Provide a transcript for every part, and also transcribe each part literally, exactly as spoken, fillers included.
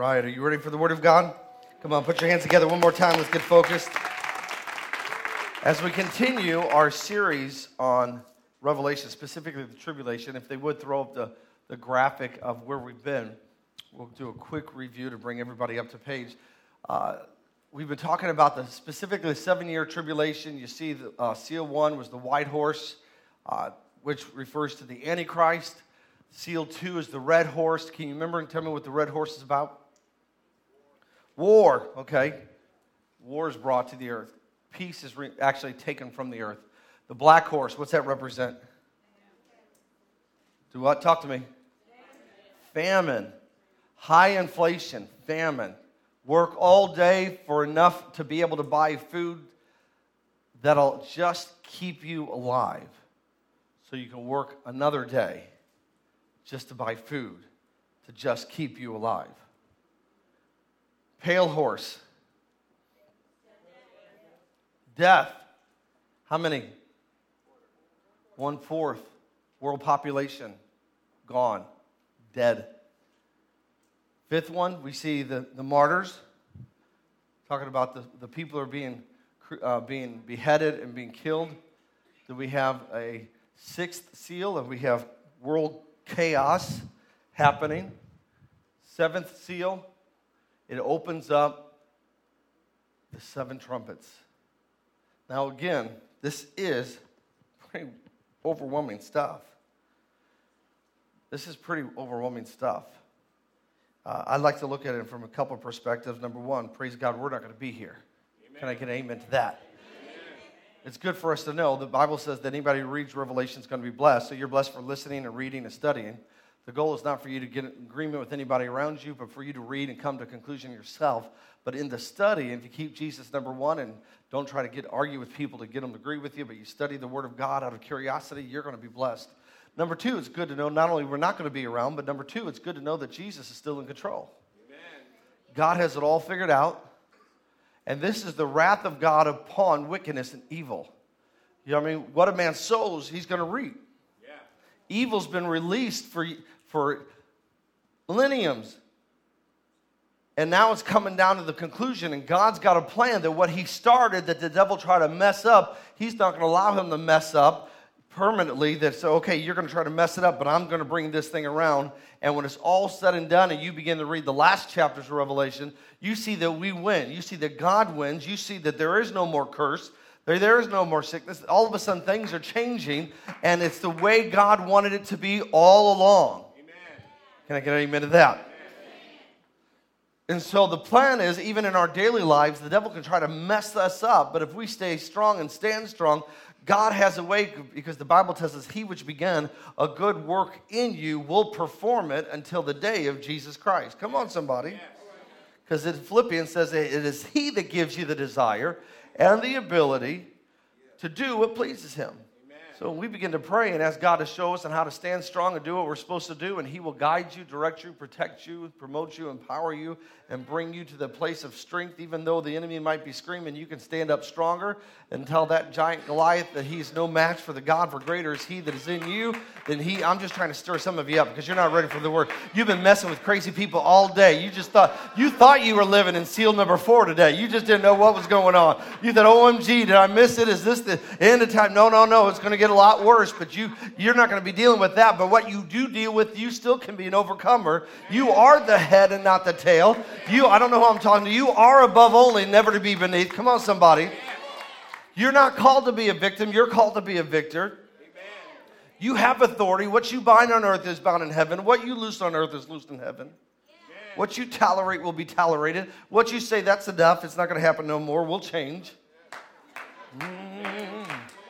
right, are you ready for the Word of God? Come on, put your hands together one more time. Let's get focused. As we continue our series on Revelation, specifically the tribulation, if they would throw up the, the graphic of where we've been, we'll do a quick review to bring everybody up to page. Uh, we've been talking about the specifically the seven-year tribulation. You see, the uh, seal one was the white horse, uh, which refers to the Antichrist. Seal two is the red horse. Can you remember and tell me what the red horse is about? War, okay. War is brought to the earth. Peace is re- actually taken from the earth. The black horse, what's that represent? Do what? Talk to me. Famine. High inflation, famine. Work all day for enough to be able to buy food that'll just keep you alive. So you can work another day just to buy food to just keep you alive. Pale horse. Death. How many? One-fourth. World population. Gone. Dead. Fifth one, we see the, the martyrs. Talking about the, the people who are being, uh, being beheaded and being killed. Then we have a sixth seal, and we have world chaos happening. Seventh seal, it opens up the seven trumpets. Now again, this is pretty overwhelming stuff. This is pretty overwhelming stuff. Uh, I'd like to look at it from a couple of perspectives. Number one, praise God, we're not going to be here. Amen. Can I get an amen to that? Amen. It's good for us to know. The Bible says that anybody who reads Revelation is going to be blessed. So you're blessed for listening and reading and studying. The goal is not for you to get in agreement with anybody around you, but for you to read and come to a conclusion yourself. But in the study, if you keep Jesus number one and don't try to get argue with people to get them to agree with you, but you study the Word of God out of curiosity, you're going to be blessed. Number two, it's good to know not only we're not going to be around, but number two, it's good to know that Jesus is still in control. Amen. God has it all figured out. And this is the wrath of God upon wickedness and evil. You know what I mean? What a man sows, he's going to reap. Yeah. Evil's been released for, for millenniums. And now it's coming down to the conclusion, and God's got a plan that what he started, that the devil tried to mess up, he's not going to allow him to mess up permanently. That's okay, you're going to try to mess it up, but I'm going to bring this thing around. And when it's all said and done and you begin to read the last chapters of Revelation, you see that we win. You see that God wins. You see that there is no more curse. There, there is no more sickness. All of a sudden things are changing, and it's the way God wanted it to be all along. Amen. Can I get an amen to that? Amen. And so the plan is, even in our daily lives, the devil can try to mess us up, but if we stay strong and stand strong, God has a way, because the Bible tells us, he which began a good work in you will perform it until the day of Jesus Christ. Come on, somebody. Because in Philippians says it is he that gives you the desire and the ability to do what pleases him. So we begin to pray and ask God to show us on how to stand strong and do what we're supposed to do, and he will guide you, direct you, protect you, promote you, empower you, and bring you to the place of strength. Even though the enemy might be screaming, you can stand up stronger and tell that giant Goliath that he's no match for the God, for greater is he that is in you than he. I'm just trying to stir some of you up because you're not ready for the word. You've been messing with crazy people all day. You just thought you thought you were living in seal number four today. You just didn't know what was going on. You thought, O M G, did I miss it? Is this the end of time? No, no, no. It's going to get a lot worse, but you, you're not going to be dealing with that. But what you do deal with, you still can be an overcomer. You are the head and not the tail. You, I don't know who I'm talking to. You are above only, never to be beneath. Come on, somebody. You're not called to be a victim. You're called to be a victor. You have authority. What you bind on earth is bound in heaven. What you loose on earth is loosed in heaven. What you tolerate will be tolerated. What you say, that's enough, it's not going to happen no more, will change. Mm.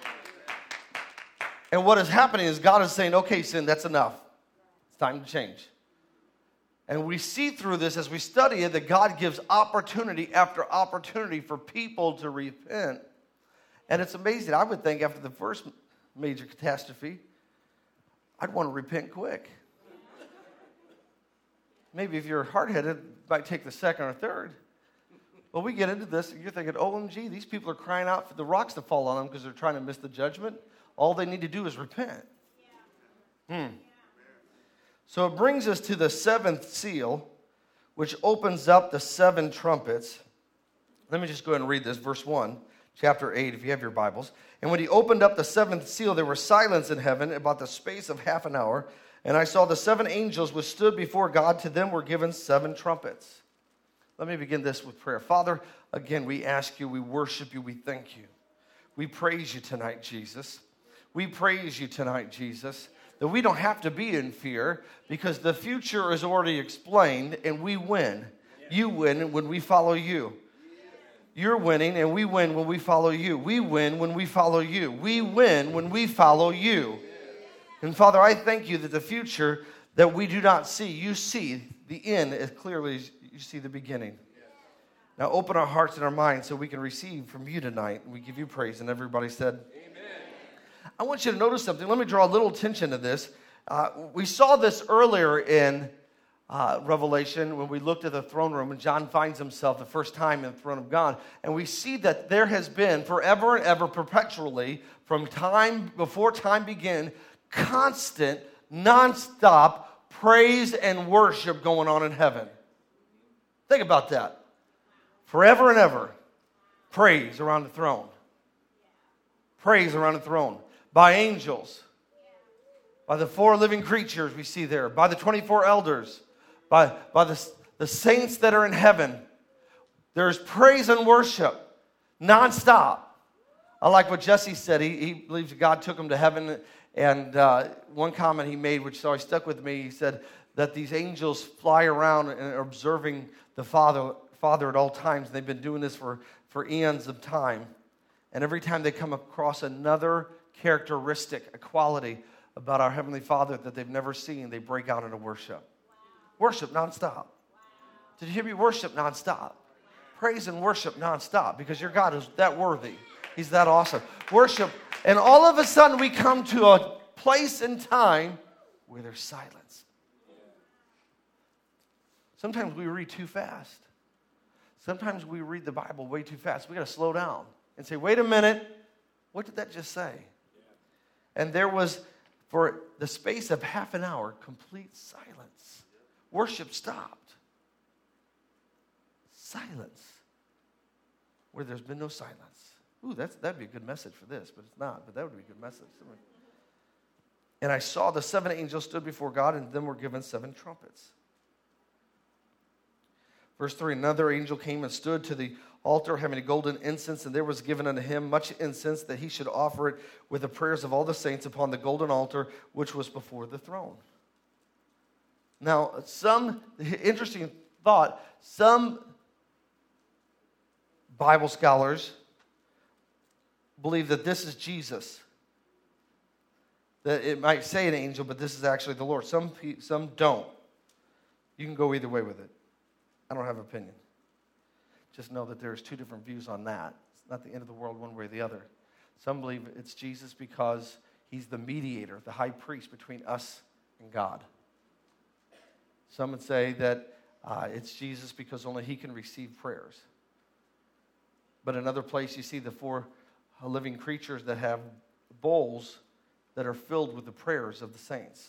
And what is happening is God is saying, okay, sin, that's enough. It's time to change. And we see through this as we study it that God gives opportunity after opportunity for people to repent. And it's amazing. I would think after the first major catastrophe, I'd want to repent quick. Maybe if you're hard-headed, it might take the second or third. Well, we get into this, and you're thinking, O M G, these people are crying out for the rocks to fall on them because they're trying to miss the judgment. All they need to do is repent. Yeah. Hmm. So it brings us to the seventh seal, which opens up the seven trumpets. Let me just go ahead and read this, verse one, chapter eight, if you have your Bibles. And when he opened up the seventh seal, there was silence in heaven about the space of half an hour. And I saw the seven angels which stood before God. To them were given seven trumpets. Let me begin this with prayer. Father, again, we ask you, we worship you, we thank you. We praise you tonight, Jesus. We praise you tonight, Jesus, that we don't have to be in fear because the future is already explained and we win. You win when we follow you. You're winning, and we win when we follow you. We win when we follow you. We win when we follow you. And Father, I thank you that the future that we do not see, you see the end as clearly as you see the beginning. Now open our hearts and our minds so we can receive from you tonight. We give you praise. And everybody said, amen. I want you to notice something. Let me draw a little attention to this. Uh, we saw this earlier in Uh, Revelation, when we looked at the throne room, and John finds himself the first time in the throne of God, and we see that there has been forever and ever, perpetually, from time before time began, constant, nonstop praise and worship going on in heaven. Think about that. Forever and ever, praise around the throne. Praise around the throne by angels, by the four living creatures we see there, by the twenty-four elders, By, by the, the saints that are in heaven. There's praise and worship nonstop. I like what Jesse said. He, he believes God took him to heaven. And uh, one comment he made, which always stuck with me, he said that these angels fly around and are observing the Father, Father at all times. They've been doing this for, for eons of time. And every time they come across another characteristic, a quality about our Heavenly Father that they've never seen, they break out into worship. Worship nonstop. Did you hear me? Worship nonstop. Praise and worship nonstop because your God is that worthy. He's that awesome. Worship. And all of a sudden we come to a place and time where there's silence. Sometimes we read too fast. Sometimes we read the Bible way too fast. We got to slow down and say, wait a minute. What did that just say? And there was, for the space of half an hour, complete silence. Worship stopped. Silence. Where there's been no silence. Ooh, that's, that'd be a good message for this, but it's not. But that would be a good message. And I saw the seven angels stood before God, and them were given seven trumpets. Verse three, another angel came and stood to the altar, having a golden incense, and there was given unto him much incense, that he should offer it with the prayers of all the saints upon the golden altar, which was before the throne. Now, some interesting thought, some Bible scholars believe that this is Jesus. That it might say an angel, but this is actually the Lord. Some, some don't. You can go either way with it. I don't have an opinion. Just know that there's two different views on that. It's not the end of the world one way or the other. Some believe it's Jesus because he's the mediator, the high priest between us and God. Some would say that uh, it's Jesus because only he can receive prayers. But another place you see the four living creatures that have bowls that are filled with the prayers of the saints.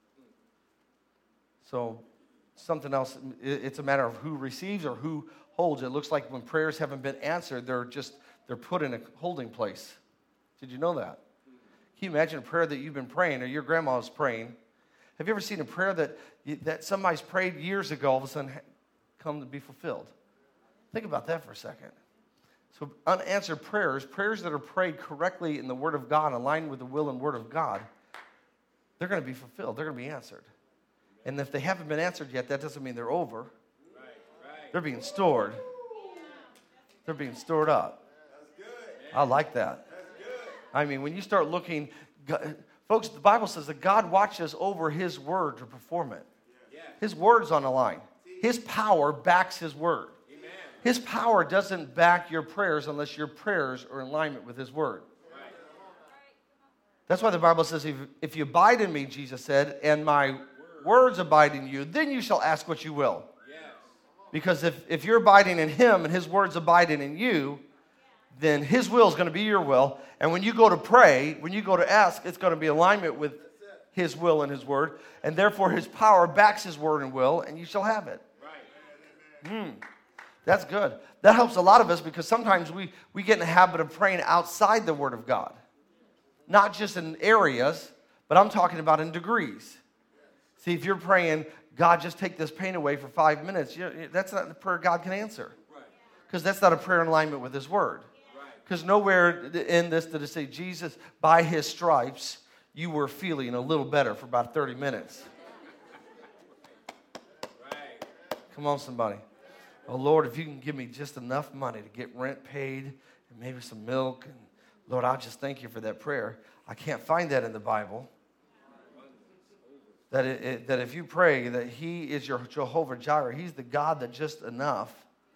So something else, it's a matter of who receives or who holds. It looks like when prayers haven't been answered, they're just, they're put in a holding place. Did you know that? Can you imagine a prayer that you've been praying or your grandma was praying? Have you ever seen a prayer that, that somebody's prayed years ago, all of a sudden come to be fulfilled? Think about that for a second. So unanswered prayers, prayers that are prayed correctly in the Word of God, aligned with the will and Word of God, they're going to be fulfilled. They're going to be answered. And if they haven't been answered yet, that doesn't mean they're over. Right, right. They're being stored. They're being stored up. That's good. I like that. That's good. I mean, when you start looking, folks, the Bible says that God watches over his word to perform it. Yeah. His word's on the line. His power backs his word. Amen. His power doesn't back your prayers unless your prayers are in alignment with his word. Right. That's why the Bible says, if, if you abide in me, Jesus said, and my words abide in you, then you shall ask what you will. Yes. Because if, if you're abiding in him and his words abiding in you, then his will is going to be your will. And when you go to pray, when you go to ask, it's going to be alignment with his will and his word. And therefore his power backs his word and will, and you shall have it. Right. Mm, that's good. That helps a lot of us because sometimes we, we get in the habit of praying outside the Word of God. Not just in areas, but I'm talking about in degrees. See, if you're praying, God, just take this pain away for five minutes, you, that's not a prayer God can answer. Because that's not a prayer in alignment with His Word. Because nowhere in this did it say, Jesus, by His stripes, you were feeling a little better for about thirty minutes. Come on, somebody. Oh, Lord, if you can give me just enough money to get rent paid and maybe some milk, and Lord, I'll just thank you for that prayer. I can't find that in the Bible. That, it, it, that if you pray that He is your Jehovah Jireh, He's the God that just enough.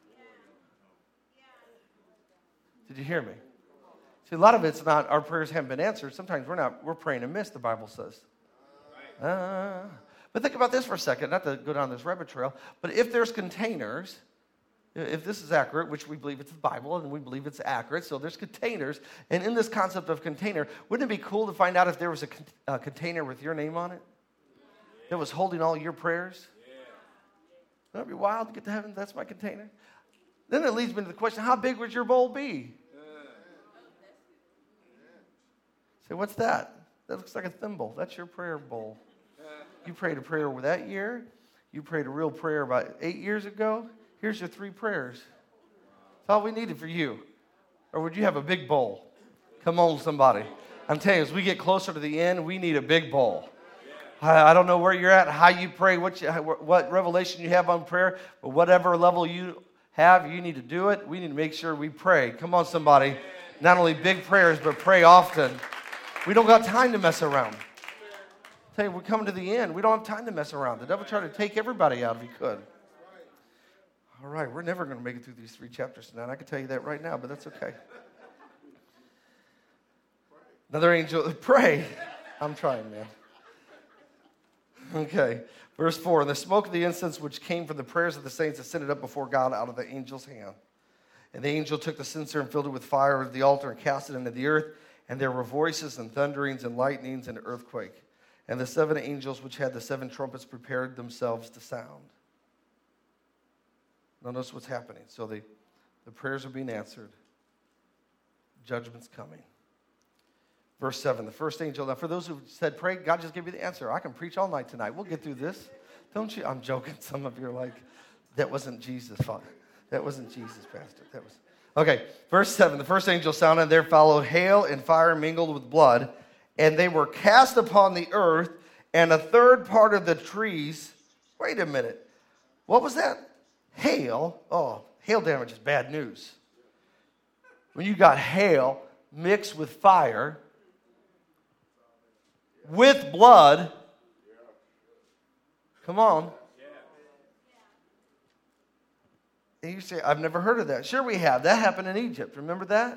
Did you hear me? See, a lot of it's not our prayers haven't been answered. Sometimes we're not, we're praying amiss, the Bible says. Uh, but think about this for a second, not to go down this rabbit trail, but if there's containers, if this is accurate, which we believe it's the Bible, and we believe it's accurate, so there's containers, and in this concept of container, wouldn't it be cool to find out if there was a, con- a container with your name on it that was holding all your prayers? Wouldn't it be wild to get to heaven? That's my container. Then it leads me to the question, how big would your bowl be? Say, what's that? That looks like a thimble. That's your prayer bowl. You prayed a prayer over that year. You prayed a real prayer about eight years ago. Here's your three prayers. That's all we needed for you. Or would you have a big bowl? Come on, somebody. I'm telling you, as we get closer to the end, we need a big bowl. I, I don't know where you're at, how you pray, what, you, what revelation you have on prayer, but whatever level you have, you need to do it. We need to make sure we pray. Come on, somebody. Not only big prayers, but pray often. We don't got time to mess around. I tell you, we're coming to the end. We don't have time to mess around. The devil tried to take everybody out if he could. All right, we're never going to make it through these three chapters tonight. I can tell you that right now, but that's okay. Another angel, pray. I'm trying, man. Okay, verse four. And the smoke of the incense which came from the prayers of the saints ascended up before God out of the angel's hand. And the angel took the censer and filled it with fire of the altar and cast it into the earth. And there were voices and thunderings and lightnings and earthquake. And the seven angels which had the seven trumpets prepared themselves to sound. Now notice what's happening. So the, the prayers are being answered. Judgment's coming. Verse seven, the first angel. Now for those who said pray, God just gave you the answer. I can preach all night tonight. We'll get through this. Don't you? I'm joking. Some of you are like, that wasn't Jesus, Father. That wasn't Jesus, Pastor. That was... Okay, verse seven, the first angel sounded, and there followed hail and fire mingled with blood, and they were cast upon the earth, and a third part of the trees. Wait a minute. What was that? Hail. Oh, hail damage is bad news. When you got hail mixed with fire, with blood, come on. And you say, I've never heard of that. Sure we have. That happened in Egypt. Remember that?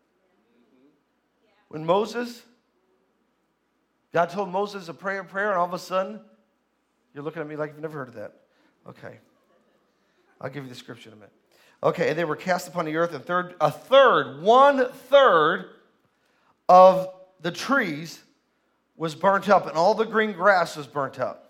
When Moses, God told Moses to pray a prayer, and all of a sudden, you're looking at me like you've never heard of that. Okay. I'll give you the scripture in a minute. Okay, and they were cast upon the earth, and third, a third, one third of the trees was burnt up, and all the green grass was burnt up.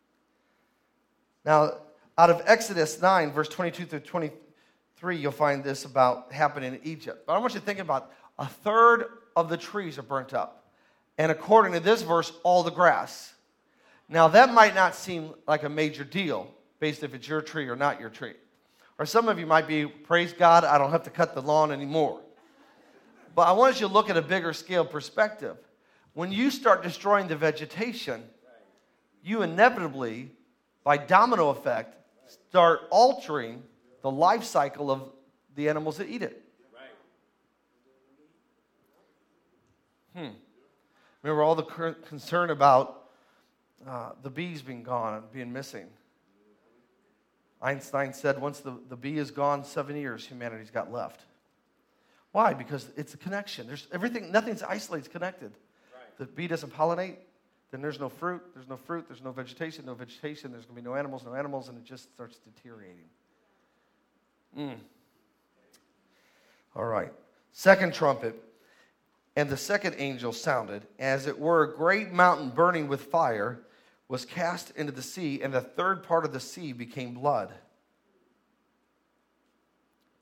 Now, out of Exodus nine, verse twenty-two through twenty-three, you'll find this about happening in Egypt. But I want you to think about a third of the trees are burnt up. And according to this verse, all the grass. Now, that might not seem like a major deal, based if it's your tree or not your tree. Or some of you might be, praise God, I don't have to cut the lawn anymore. But I want you to look at a bigger scale perspective. When you start destroying the vegetation, you inevitably, by domino effect, start altering the life cycle of the animals that eat it. Hmm. Remember all the concern about uh, the bees being gone and being missing. Einstein said once the, the bee is gone, seven years humanity's got left. Why? Because it's a connection. There's everything, nothing's isolated, it's connected. Right. The bee doesn't pollinate, then there's no fruit, there's no fruit, there's no vegetation, no vegetation, there's going to be no animals, no animals, and it just starts deteriorating. Mm. All right. Second trumpet. And the second angel sounded, as it were a great mountain burning with fire was cast into the sea, and the third part of the sea became blood.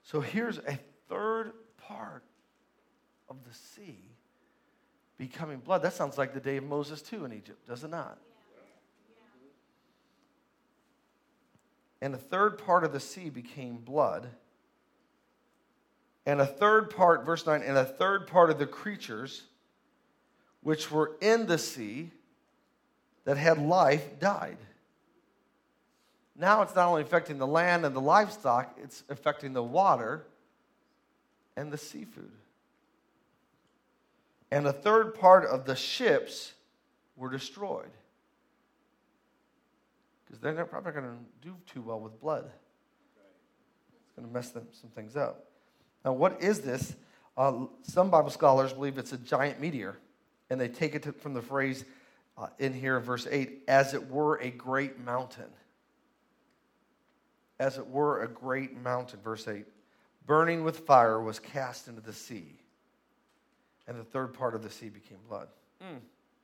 So here's a third part of the sea becoming blood. That sounds like the day of Moses too in Egypt, does it not? And a third part of the sea became blood. And a third part, verse nine, and a third part of the creatures which were in the sea that had life died. Now it's not only affecting the land and the livestock, it's affecting the water and the seafood. And a third part of the ships were destroyed. Because they're not probably going to do too well with blood. It's going to mess them, some things up. Now, what is this? Uh, some Bible scholars believe it's a giant meteor. And they take it to, from the phrase uh, in here in verse eight, as it were a great mountain. As it were a great mountain, verse eight. Burning with fire was cast into the sea. And the third part of the sea became blood. Mm.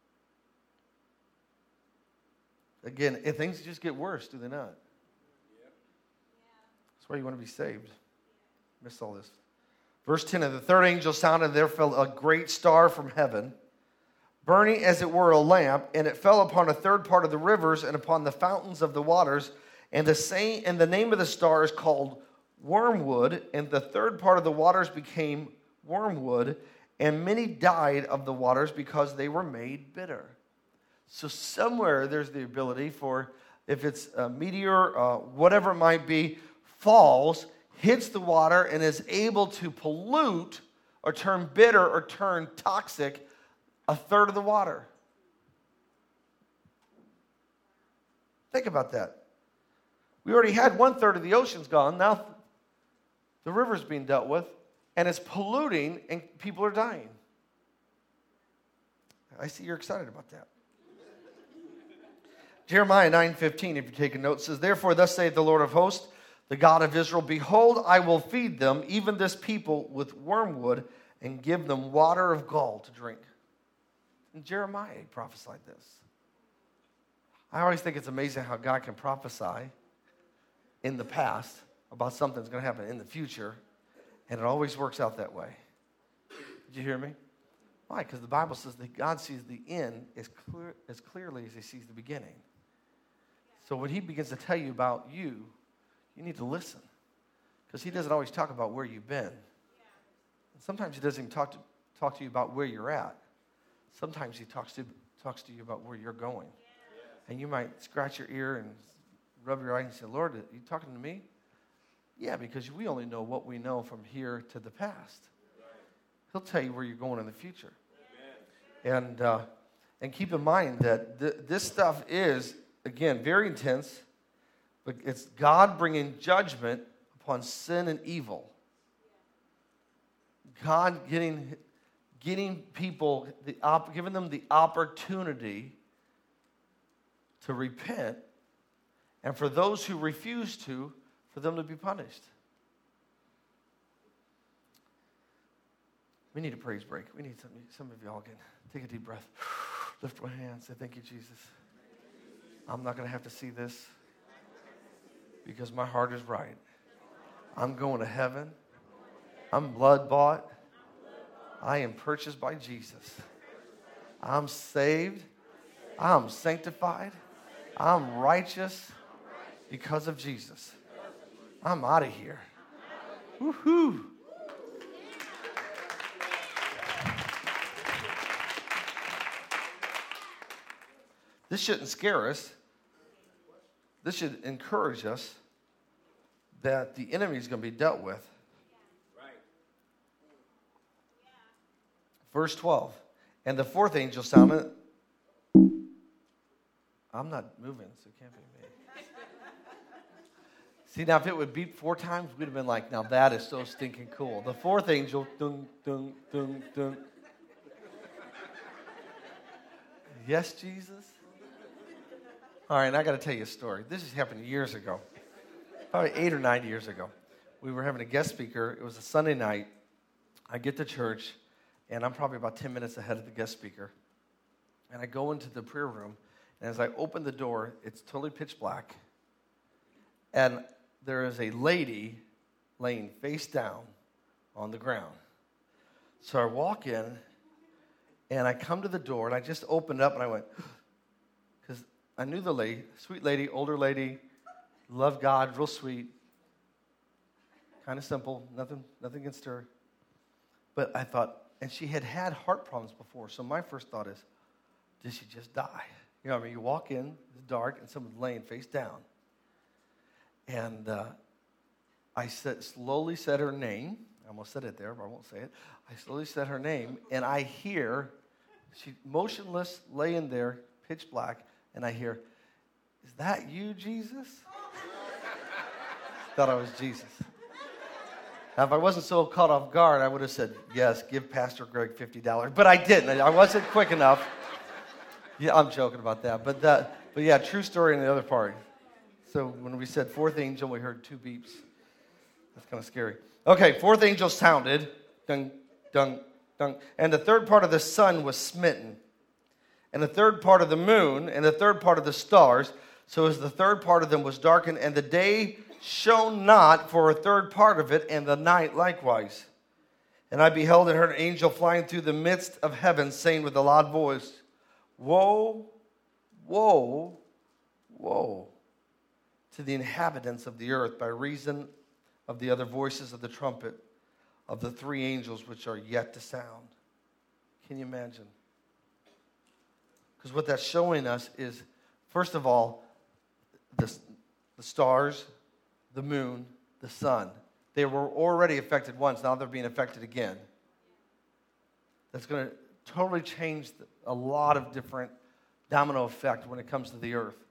Again, if things just get worse, do they not? Yeah. That's why you want to be saved. Missed all this. Verse ten, and the third angel sounded, and there fell a great star from heaven, burning as it were a lamp, and it fell upon a third part of the rivers and upon the fountains of the waters. And the same, and the name of the star is called Wormwood, and the third part of the waters became wormwood, and many died of the waters because they were made bitter. So somewhere there's the ability for, if it's a meteor, uh, whatever it might be, falls, hits the water, and is able to pollute or turn bitter or turn toxic a third of the water. Think about that. We already had one third of the oceans gone. Now the river's being dealt with, and it's polluting, and people are dying. I see you're excited about that. Jeremiah nine fifteen, if you're taking notes, says, therefore thus saith the Lord of hosts, the God of Israel, behold, I will feed them, even this people, with wormwood, and give them water of gall to drink. And Jeremiah prophesied this. I always think it's amazing how God can prophesy in the past about something that's going to happen in the future, and it always works out that way. Did you hear me? Why? Because the Bible says that God sees the end as clear, as clearly as he sees the beginning. So when he begins to tell you about you, you need to listen. Because he doesn't always talk about where you've been. And sometimes he doesn't even talk to, talk to you about where you're at. Sometimes he talks to, talks to you about where you're going. And you might scratch your ear and rub your eye and say, Lord, are you talking to me? Yeah, because we only know what we know from here to the past. He'll tell you where you're going in the future. Amen. And uh, and keep in mind that th- this stuff is, again, very intense, but it's God bringing judgment upon sin and evil. God getting getting people, the op- giving them the opportunity to repent, and for those who refuse to, for them to be punished. We need a praise break. We need some, some of y'all can take a deep breath. Lift my hands. Say, thank you, Jesus. I'm not going to have to see this because my heart is right. I'm going to heaven. I'm blood bought. I am purchased by Jesus. I'm saved. I'm sanctified. I'm righteous because of Jesus. I'm out of here. Woohoo! This shouldn't scare us. This should encourage us that the enemy is going to be dealt with. Right. Verse twelve. And the fourth angel sounded. I'm not moving, so it can't be me. See, now if it would beep four times, we'd have been like, now that is so stinking cool. The fourth angel, dun, dun, dun, dun. Yes, Jesus? All right, and I got to tell you a story. This has happened years ago, probably eight or nine years ago. We were having a guest speaker. It was a Sunday night. I get to church, and I'm probably about ten minutes ahead of the guest speaker. And I go into the prayer room, and as I open the door, it's totally pitch black. And there is a lady laying face down on the ground. So I walk in, and I come to the door, and I just opened up, and I went, because I knew the lady, sweet lady, older lady, loved God, real sweet, kind of simple, nothing, nothing against her. But I thought, and she had had heart problems before, so my first thought is, did she just die? You know what I mean? You walk in, it's dark, and someone's laying face down. And uh, I said, slowly said her name. I almost said it there, but I won't say it. I slowly said her name, and I hear, she motionless, laying there, pitch black, and I hear, is that you, Jesus? Thought I was Jesus. Now, if I wasn't so caught off guard, I would have said, yes, give Pastor Greg fifty dollars. But I didn't. I wasn't quick enough. Yeah, I'm joking about that. But, that, but yeah, true story in the other part. So when we said fourth angel, we heard two beeps. That's kind of scary. Okay, fourth angel sounded, dung, dung, dung, and the third part of the sun was smitten, and the third part of the moon, and the third part of the stars, so as the third part of them was darkened, and the day shone not for a third part of it, and the night likewise. And I beheld and heard an angel flying through the midst of heaven, saying with a loud voice, woe, woe, woe to the inhabitants of the earth by reason of the other voices of the trumpet of the three angels which are yet to sound. Can you imagine? Because what that's showing us is, first of all, the, the stars, the moon, the sun. They were already affected once. Now they're being affected again. That's going to totally change a lot of different domino effect when it comes to the earth.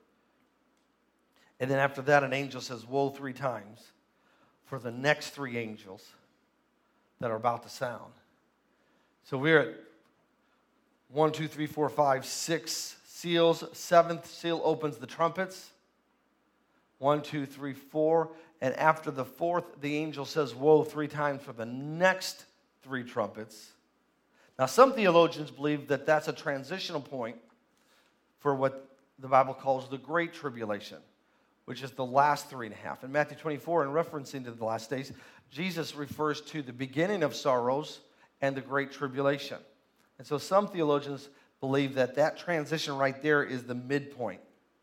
And then after that, an angel says, woe three times for the next three angels that are about to sound. So we're at one, two, three, four, five, six seals. Seventh seal opens the trumpets. One, two, three, four. And after the fourth, the angel says, woe three times for the next three trumpets. Now, some theologians believe that that's a transitional point for what the Bible calls the Great Tribulation, which is the last three and a half. In Matthew twenty-four, in referencing to the last days, Jesus refers to the beginning of sorrows and the Great Tribulation. And so some theologians believe that that transition right there is the midpoint.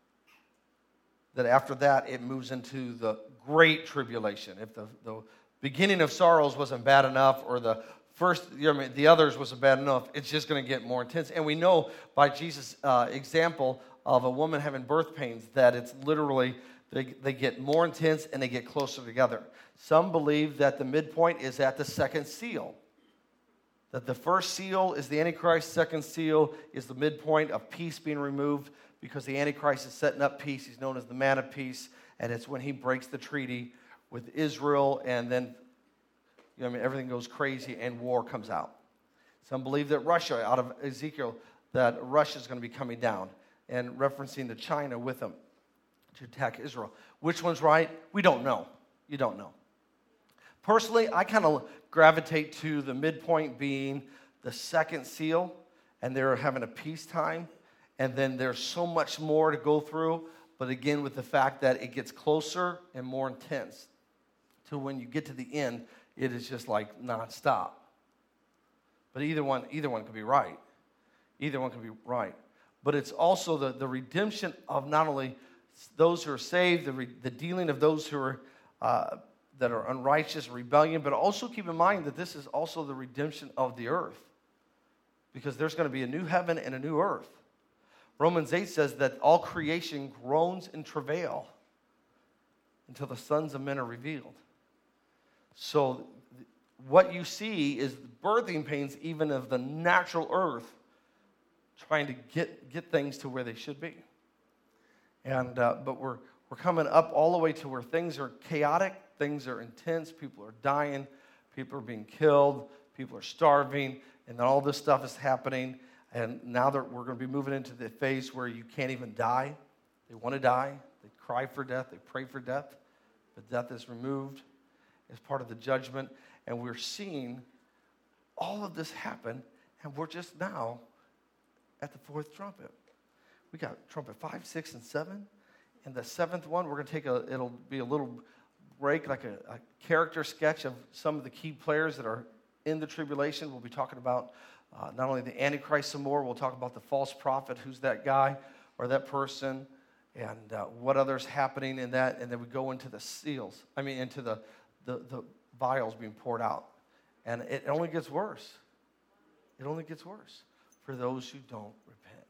That after that, it moves into the Great Tribulation. If the, the beginning of sorrows wasn't bad enough, or the first, you know, the others wasn't bad enough, it's just going to get more intense. And we know by Jesus' uh, example of a woman having birth pains that it's literally, they, they get more intense and they get closer together. Some believe that the midpoint is at the second seal. That the first seal is the Antichrist, second seal is the midpoint of peace being removed, because the Antichrist is setting up peace. He's known as the man of peace, and it's when he breaks the treaty with Israel, and then, you know, I mean, everything goes crazy and war comes out. Some believe that Russia, out of Ezekiel, that Russia is going to be coming down, and referencing to China with them to attack Israel. Which one's right? We don't know. You don't know. Personally, I kind of gravitate to the midpoint being the second seal, and they're having a peacetime, and then there's so much more to go through, but again, with the fact that it gets closer and more intense. So when you get to the end, it is just like nonstop. But either one, either one could be right. Either one could be right. But it's also the, the redemption of not only those who are saved, the, re, the dealing of those who are uh, that are unrighteous, rebellion, but also keep in mind that this is also the redemption of the earth, because there's going to be a new heaven and a new earth. Romans eight says that all creation groans in travail until the sons of men are revealed. So what you see is birthing pains even of the natural earth trying to get, get things to where they should be. And uh, but we're we're coming up all the way to where things are chaotic, things are intense, people are dying, people are being killed, people are starving, and then all this stuff is happening. And now that we're going to be moving into the phase where you can't even die. They want to die. They cry for death. They pray for death. But death is removed as part of the judgment. And we're seeing all of this happen. And we're just now at the fourth trumpet. We got trumpet five, six, and seven. And the seventh one, we're going to take a, it'll be a little break, like a, a character sketch of some of the key players that are in the tribulation. We'll be talking about uh, not only the Antichrist some more, we'll talk about the false prophet, who's that guy or that person, and uh, what others happening in that, and then we go into the seals, I mean into the, the, the vials being poured out. And it only gets worse. It only gets worse for those who don't repent.